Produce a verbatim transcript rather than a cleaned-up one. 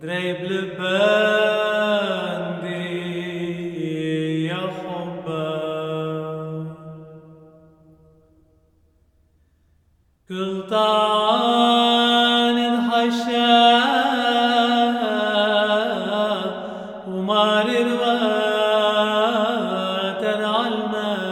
ريب لبندي يا حبا كل طعن انحشى ومار رواتن عالماء